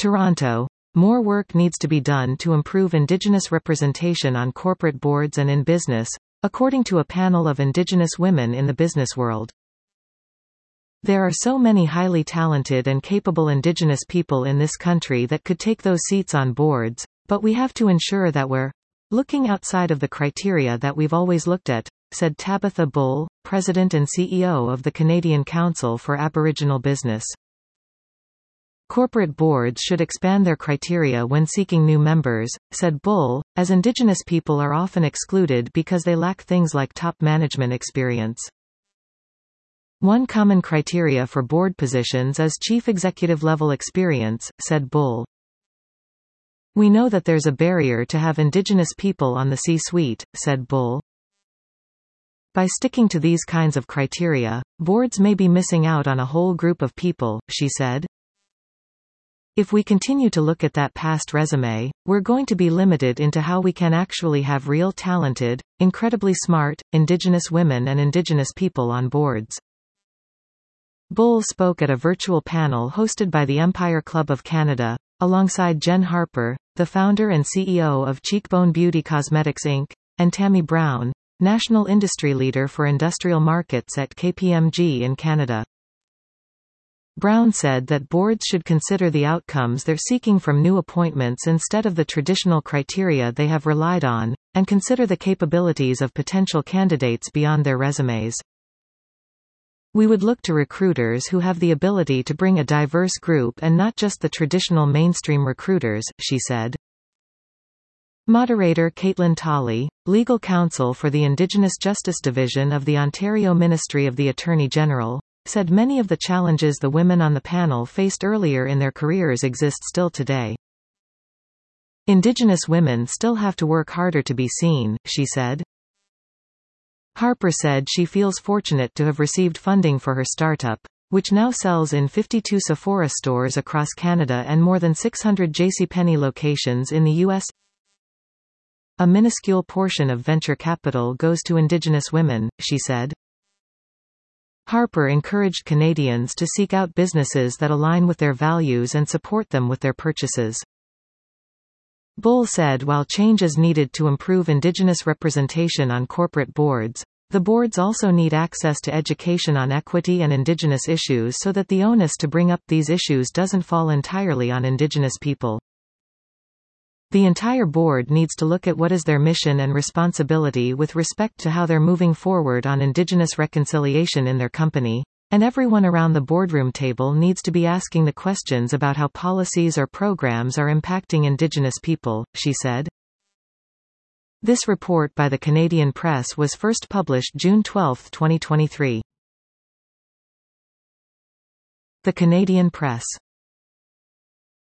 Toronto. More work needs to be done to improve Indigenous representation on corporate boards and in business, according to a panel of Indigenous women in the business world. There are so many highly talented and capable Indigenous people in this country that could take those seats on boards, but we have to ensure that we're looking outside of the criteria that we've always looked at, said Tabitha Bull, President and CEO of the Canadian Council for Aboriginal Business. Corporate boards should expand their criteria when seeking new members, said Bull, as Indigenous people are often excluded because they lack things like top management experience. One common criteria for board positions is chief executive level experience, said Bull. We know that there's a barrier to have Indigenous people on the C-suite, said Bull. By sticking to these kinds of criteria, boards may be missing out on a whole group of people, she said. If we continue to look at that past resume, we're going to be limited into how we can actually have real talented, incredibly smart, Indigenous women and Indigenous people on boards. Bull spoke at a virtual panel hosted by the Empire Club of Canada, alongside Jen Harper, the founder and CEO of Cheekbone Beauty Cosmetics Inc., and Tammy Brown, National Industry Leader for Industrial Markets at KPMG in Canada. Brown said that boards should consider the outcomes they're seeking from new appointments instead of the traditional criteria they have relied on, and consider the capabilities of potential candidates beyond their resumes. We would look to recruiters who have the ability to bring a diverse group and not just the traditional mainstream recruiters, she said. Moderator Caitlin Tolley, legal counsel for the Indigenous Justice Division of the Ontario Ministry of the Attorney General, said many of the challenges the women on the panel faced earlier in their careers exist still today. Indigenous women still have to work harder to be seen, she said. Harper said she feels fortunate to have received funding for her startup, which now sells in 52 Sephora stores across Canada and more than 600 JCPenney locations in the U.S. A minuscule portion of venture capital goes to Indigenous women, she said. Harper encouraged Canadians to seek out businesses that align with their values and support them with their purchases. Bull said while change is needed to improve Indigenous representation on corporate boards, the boards also need access to education on equity and Indigenous issues so that the onus to bring up these issues doesn't fall entirely on Indigenous people. The entire board needs to look at what is their mission and responsibility with respect to how they're moving forward on Indigenous reconciliation in their company, and everyone around the boardroom table needs to be asking the questions about how policies or programs are impacting Indigenous people, she said. This report by the Canadian Press was first published June 12, 2023. The Canadian Press.